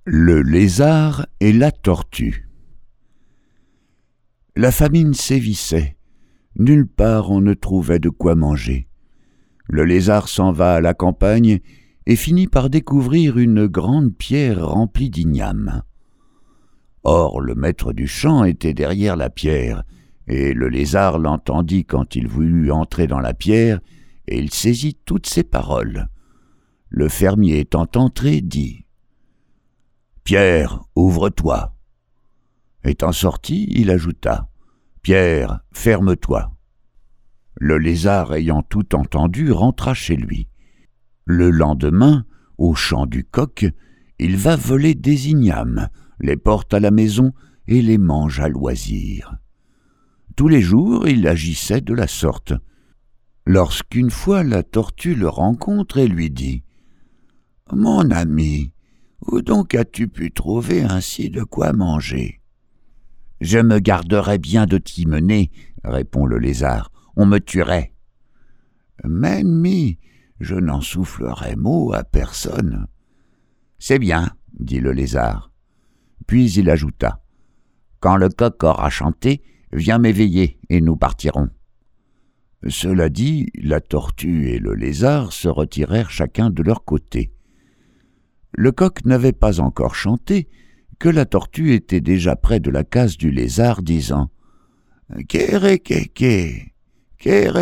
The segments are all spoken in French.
Le lézard et la tortue. La famine sévissait. Nulle part on ne trouvait de quoi manger. Le lézard s'en va à la campagne et finit par découvrir une grande pierre remplie d'ignames. Or, le maître du champ était derrière la pierre, et le lézard l'entendit quand il voulut entrer dans la pierre, et il saisit toutes ses paroles. Le fermier étant entré, dit « Pierre, ouvre-toi !» Étant sorti, il ajouta « Pierre, ferme-toi !» Le lézard, ayant tout entendu, rentra chez lui. Le lendemain, au champ du coq, il va voler des ignames, les porte à la maison et les mange à loisir. Tous les jours, il agissait de la sorte. Lorsqu'une fois la tortue le rencontre et lui dit « Mon ami, où donc as-tu pu trouver ainsi de quoi manger ?»« Je me garderais bien de t'y mener, » répond le lézard, « on me tuerait. »« Mais ennemi, je n'en soufflerai mot à personne. »« C'est bien, » dit le lézard. Puis il ajouta « Quand le coq aura chanté, viens m'éveiller et nous partirons. » Cela dit, la tortue et le lézard se retirèrent chacun de leur côté. Le coq n'avait pas encore chanté que la tortue était déjà près de la case du lézard, disant « Kéré-ké-ké, kéré-ké-ké ».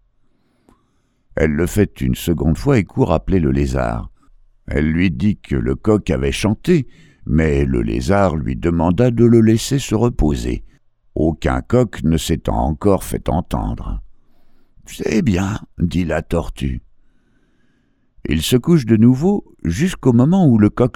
Elle le fait une seconde fois et court appeler le lézard. Elle lui dit que le coq avait chanté, mais le lézard lui demanda de le laisser se reposer, aucun coq ne s'étant encore fait entendre. « C'est bien, » dit la tortue. Il se couche de nouveau jusqu'au moment où le coq